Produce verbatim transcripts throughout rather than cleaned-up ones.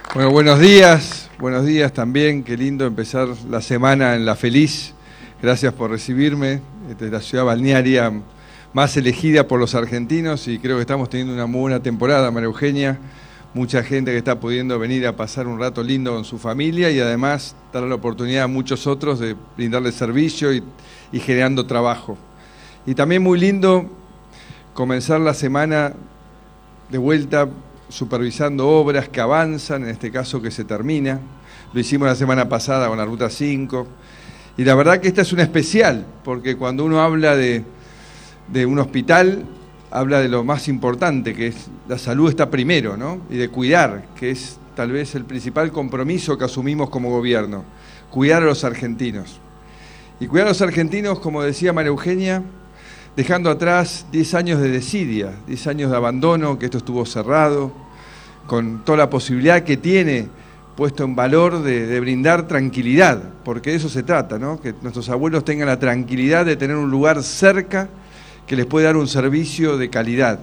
Bueno, buenos días, buenos días también, qué lindo empezar la semana en La Feliz. Gracias por recibirme, esta es la ciudad balnearia más elegida por los argentinos y creo que estamos teniendo una muy buena temporada, María Eugenia. Mucha gente que está pudiendo venir a pasar un rato lindo con su familia y además dar la oportunidad a muchos otros de brindarles servicio y, y generando trabajo. Y también muy lindo comenzar la semana de vuelta supervisando obras que avanzan, en este caso que se termina. Lo hicimos la semana pasada con la Ruta cinco. Y la verdad que esta es una especial, porque cuando uno habla de, de un hospital, habla de lo más importante, que es la salud está primero, ¿no? Y de cuidar, que es tal vez el principal compromiso que asumimos como gobierno, cuidar a los argentinos. Y cuidar a los argentinos, como decía María Eugenia, dejando atrás diez años de desidia, diez años de abandono, que esto estuvo cerrado, con toda la posibilidad que tiene puesto en valor de, de brindar tranquilidad, porque de eso se trata, ¿no? Que nuestros abuelos tengan la tranquilidad de tener un lugar cerca que les puede dar un servicio de calidad.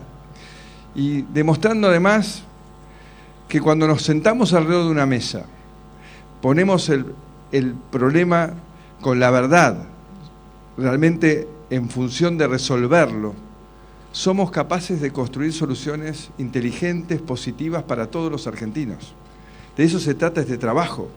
Y demostrando además que cuando nos sentamos alrededor de una mesa, ponemos el, el problema con la verdad, realmente en función de resolverlo, somos capaces de construir soluciones inteligentes, positivas para todos los argentinos. De eso se trata este trabajo,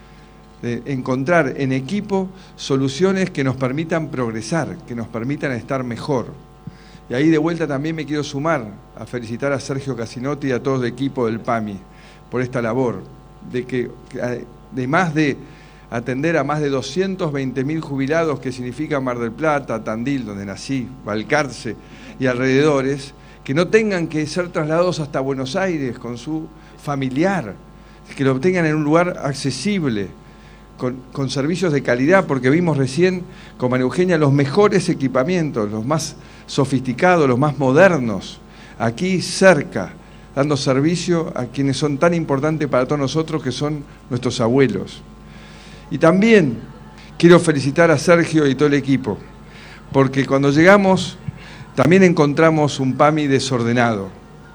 de encontrar en equipo soluciones que nos permitan progresar, que nos permitan estar mejor. Y ahí de vuelta también me quiero sumar a felicitar a Sergio Casinotti y a todo el equipo del P A M I por esta labor, de que de más de atender a más de doscientos veinte mil jubilados, que significa Mar del Plata, Tandil, donde nací, Balcarce y alrededores, que no tengan que ser trasladados hasta Buenos Aires con su familiar, que lo tengan en un lugar accesible, con, con servicios de calidad, porque vimos recién con María Eugenia los mejores equipamientos, los más sofisticados, los más modernos, aquí cerca, dando servicio a quienes son tan importantes para todos nosotros, que son nuestros abuelos. Y también quiero felicitar a Sergio y todo el equipo, porque cuando llegamos también encontramos un P A M I desordenado,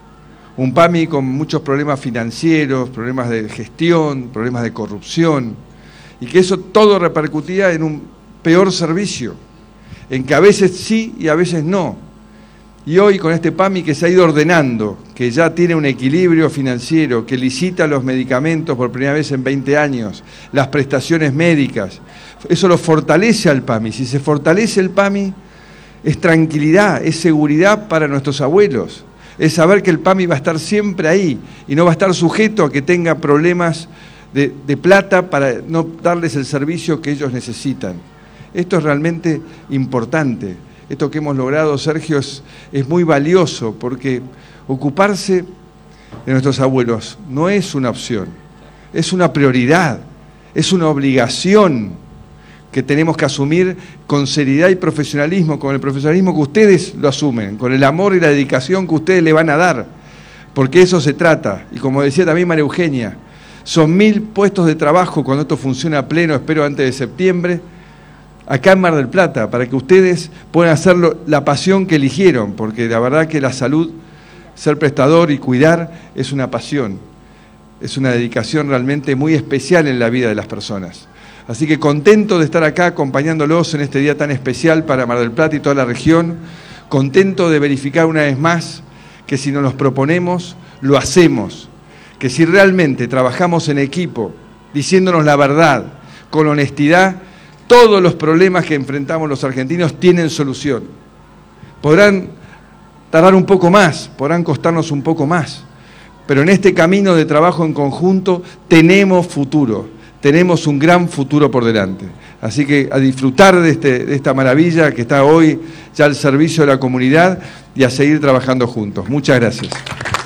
un P A M I con muchos problemas financieros, problemas de gestión, problemas de corrupción, y que eso todo repercutía en un peor servicio, en que a veces sí y a veces no. Y hoy con este P A M I que se ha ido ordenando, que ya tiene un equilibrio financiero, que licita los medicamentos por primera vez en veinte años, las prestaciones médicas, eso lo fortalece al P A M I. Si se fortalece el P A M I, es tranquilidad, es seguridad para nuestros abuelos, es saber que el P A M I va a estar siempre ahí y no va a estar sujeto a que tenga problemas de, de plata para no darles el servicio que ellos necesitan. Esto es realmente importante. Esto que hemos logrado, Sergio, es, es muy valioso, porque ocuparse de nuestros abuelos no es una opción, es una prioridad, es una obligación que tenemos que asumir con seriedad y profesionalismo, con el profesionalismo que ustedes lo asumen, con el amor y la dedicación que ustedes le van a dar, porque eso se trata. Y como decía también María Eugenia, son mil puestos de trabajo cuando esto funcione a pleno, espero antes de septiembre, acá en Mar del Plata, para que ustedes puedan hacerlo la pasión que eligieron, porque la verdad que la salud, ser prestador y cuidar es una pasión, es una dedicación realmente muy especial en la vida de las personas. Así que contento de estar acá acompañándolos en este día tan especial para Mar del Plata y toda la región, contento de verificar una vez más que si nos los proponemos, lo hacemos, que si realmente trabajamos en equipo, diciéndonos la verdad, con honestidad, todos los problemas que enfrentamos los argentinos tienen solución. Podrán tardar un poco más, podrán costarnos un poco más, pero en este camino de trabajo en conjunto tenemos futuro, tenemos un gran futuro por delante. Así que a disfrutar de, este, de esta maravilla que está hoy ya al servicio de la comunidad y a seguir trabajando juntos. Muchas gracias.